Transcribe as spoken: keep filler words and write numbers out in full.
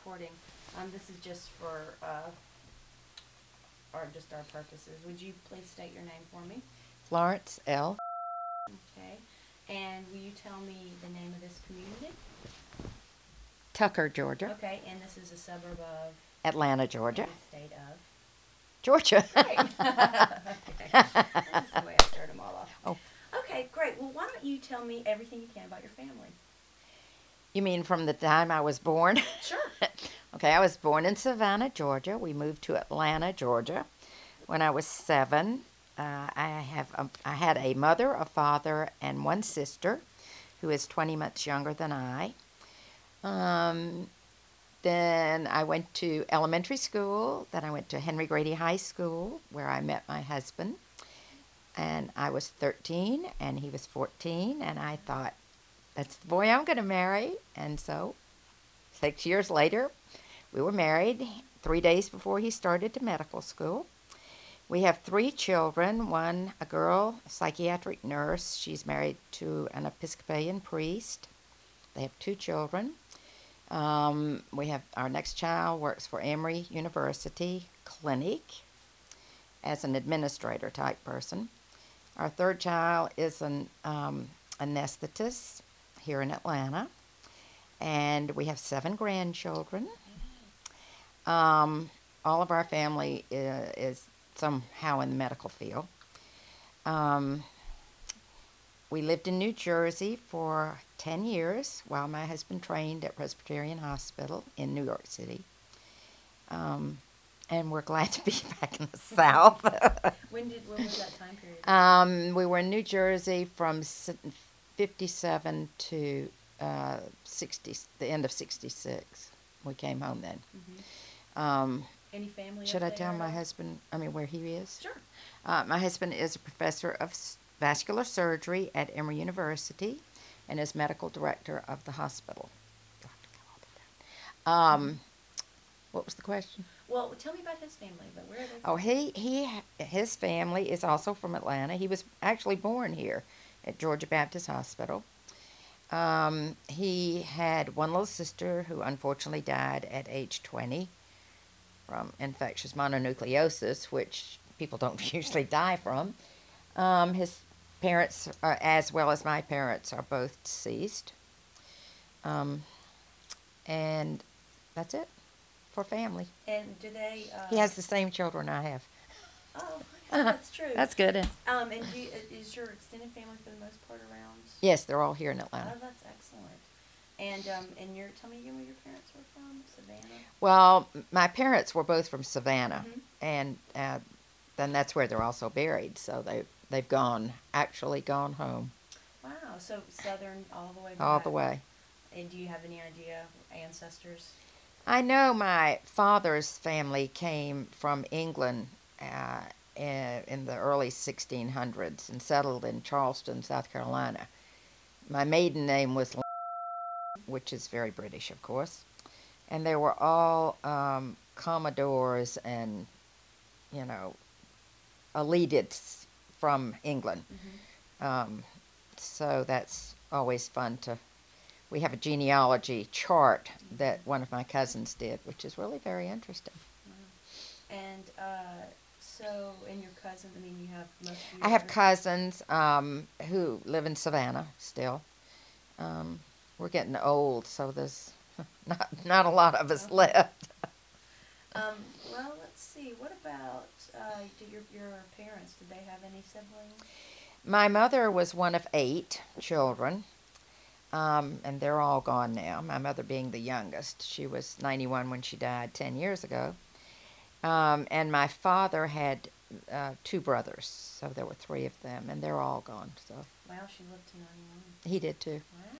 recording. Um, this is just for, uh, or just our purposes. Would you please state your name for me? Florence L. Okay. And will you tell me the name of this community? Tucker, Georgia. Okay, and this is a suburb of? Atlanta, Georgia. And the state of? Georgia. Great. Okay. That's the way I start them all off. Oh. Okay, great. Well, why don't you tell me everything you can about your family? You mean from the time I was born? Sure. Okay, I was born in Savannah, Georgia. We moved to Atlanta, Georgia when I was seven. Uh, I have a, I had a mother, a father, and one sister who is twenty months younger than I. Um, then I went to elementary school. Then I went to Henry Grady High School, where I met my husband. And I was thirteen, and he was fourteen, and I thought, that's the boy I'm going to marry. And so, six years later, we were married three days before he started to medical school. We have three children, one a girl, a psychiatric nurse. She's married to an Episcopalian priest. They have two children. Um, we have our next child works for Emory University Clinic as an administrator type person. Our third child is an um, anesthetist here in Atlanta, and we have seven grandchildren. Um, all of our family is, is somehow in the medical field. Um, we lived in New Jersey for ten years while my husband trained at Presbyterian Hospital in New York City. Um, and we're glad to be back in the South. When did when was that time period? um, we were in New Jersey from fifty-seven to uh, sixty, the end of sixty-six. We came home then. Mm-hmm. Um, Any family? should I up tell there? my husband, I mean, where he is? Sure. Uh, my husband is a professor of s- vascular surgery at Emory University and is medical director of the hospital. Um, what was the question? Well, tell me about his family. But where are they from? Oh, he, he, his family is also from Atlanta. He was actually born here at Georgia Baptist Hospital. Um, he had one little sister who unfortunately died at age twenty from infectious mononucleosis, which people don't usually die from. Um, his parents, are, as well as my parents, are both deceased. Um, and that's it for family. And do they? Uh, He has the same children I have. Oh, that's true. That's good. Um, and do you, is your extended family for the most part around? Yes, they're all here in Oh, Atlanta. that's excellent. And um, and your tell me again where your parents were from? Savannah. Well, m- my parents were both from Savannah, Mhm. and uh, then that's where they're also buried. So they they've gone actually gone home Wow. So southern all the way back. all the way. And do you have any idea ancestors? I know my father's family came from England uh, in, in the early sixteen hundreds and settled in Charleston, South Carolina. My maiden name was, Lin- which is very British, of course, and they were all um, commodores and, you know, elitists from England. Mm-hmm. Um, so that's always fun to. We have a genealogy chart that one of my cousins did, which is really very interesting. Wow. And uh, so, and your cousin, I mean, you have most of your I have other- cousins um, who live in Savannah still. Um, we're getting old, so there's not not a lot of us Okay. left. Um, well, let's see. What about uh, did your your parents? Did they have any siblings? My mother was one of eight children, um, and they're all gone now. My mother being the youngest. She was ninety-one when she died ten years ago. Um, and my father had uh, two brothers, so there were three of them, and they're all gone. So Wow, she lived to ninety-one. he did too. Wow.